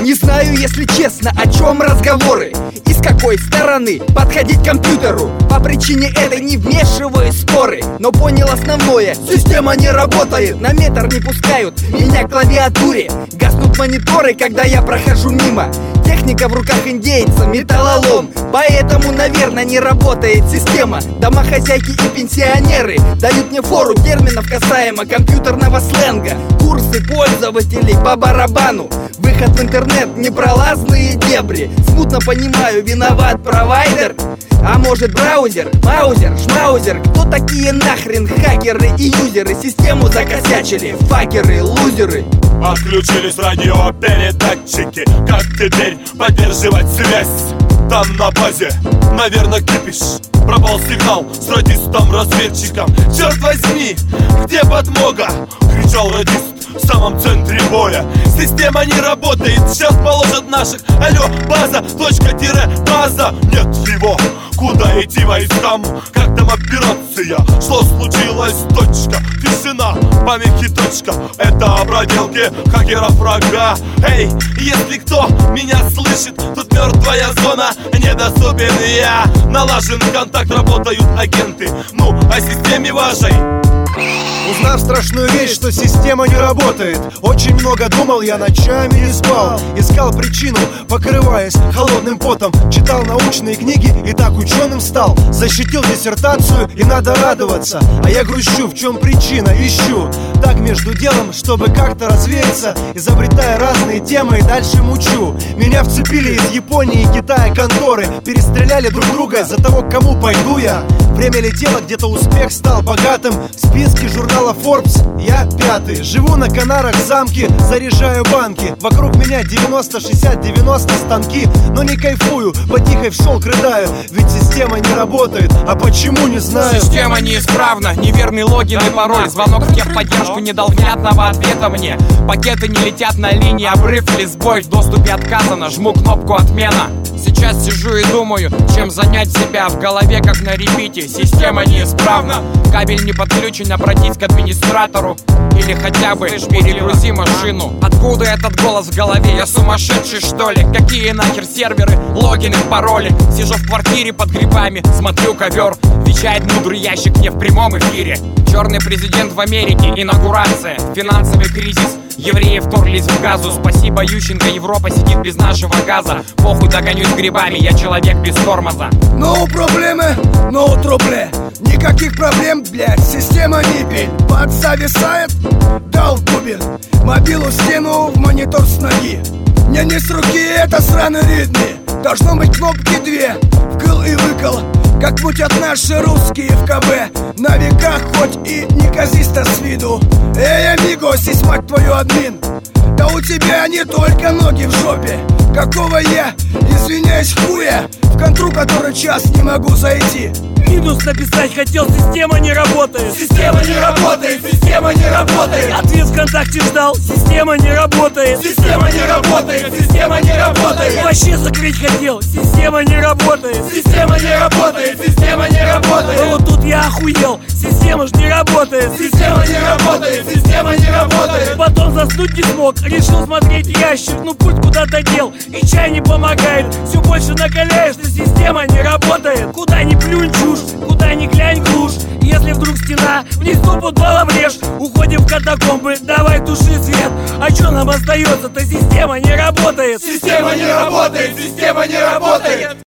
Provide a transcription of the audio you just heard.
Не знаю, если честно, о чем разговоры и с какой стороны подходить к компьютеру. По причине этой не вмешиваюсь в споры, но понял основное: система не работает. На метр не пускают меня к клавиатуре. Гаснут мониторы, когда я прохожу мимо. Техника в руках индейца, металлолом. Поэтому, наверное, не работает система. Домохозяйки и пенсионеры дают мне фору терминов касаемо компьютерного сленга. Курсы пользователей по барабану. Выход в интернет, непролазные дебри. Смутно понимаю, виноват провайдер. А может браузер, маузер, шмаузер? Кто такие нахрен хакеры и юзеры? Систему закосячили, факеры, лузеры. Отключились радиопередатчики. Как теперь поддерживать связь? Там на базе, наверное, кипиш. Пропал сигнал с радистом-разведчиком. Черт возьми, где подмога? Кричал радист в самом центре боя. Система не работает, сейчас положат наших. Алло, база, точка-база. Нет его, куда идти войскам? Как там операция? Что случилось? Точка, тишина, помехи, точка. Это проделки хакеров врага. Эй, если кто меня слышит, тут мертвая зона, недоступен я. Налажен контакт, работают агенты. Ну, о системе вашей. Узнав страшную вещь, что система не работает, очень много думал, я ночами не спал. Искал причину, покрываясь холодным потом. Читал научные книги и так ученым стал. Защитил диссертацию и надо радоваться. А я грущу, в чем причина, ищу. Так между делом, чтобы как-то развеяться, изобретая разные темы и дальше мучу. Меня вцепили из Японии и Китая конторы. Перестреляли друг друга из-за того, к кому пойду я. Время летело, где-то успех стал богатым. В списке журнала Forbes я 5-й. Живу на Канарах, замке, заряжаю банки. Вокруг меня 90, 60, 90 станки. Но не кайфую, потихой в шелк рыдаю. Ведь система не работает, а почему не знаю. Система неисправна, неверный логин и пароль. Звонок в техподдержку не дал внятного ответа мне. Пакеты не летят на линии, обрыв или сбой. В доступе отказано, жму кнопку отмена. Сейчас сижу и думаю, чем занять себя. В голове как на репите, система неисправна. Кабель не подключен, обратись к администратору. Или хотя бы перегрузи машину. Откуда этот голос в голове? Я сумасшедший, что ли? Какие нахер серверы, логины, пароли? Сижу в квартире под грибами, смотрю ковер. Вещает мудрый ящик не в прямом эфире. Черный президент в Америке, инаугурация, финансовый кризис. Евреи вторглись в Газу. Спасибо, Ющенко, Европа сидит без нашего газа. Похуй, догонюсь грибами, я человек без тормоза. No проблемы, no тробле. Никаких проблем, блядь, система не пиль. Под зависает, дал бубен. Мобилу стену в монитор с ноги. Не с руки, это сраный ритми. Должно быть кнопки две, вкл и выкл. Как мутят наши русские в КБ. На веках хоть и неказисто с виду. Эй, амиго, сись, мать твою, админ. Да у тебя не только ноги в жопе. Какого я, извиняюсь, хуя, в контру который час не могу зайти. Минус написать хотел, система не работает. Система не работает, система не работает. Ответ ВКонтакте ждал, система не работает. Система не работает, система не работает. Вообще закрыть хотел, система не работает. Система не работает, система не работает. Но вот тут я охуел, система ж не работает. Система не работает, система не работает. Потом заснуть не смог, решил смотреть ящик, ну пульт куда-то дел, и чай не помогает. Все больше накаляешь, но система не работает. Куда ни плюнь чушь, куда ни глянь глушь. Если вдруг стена, вниз топот балом режь. Уходим в катакомбы, давай туши свет. А что нам остается-то, система не работает. Система не работает, система не работает.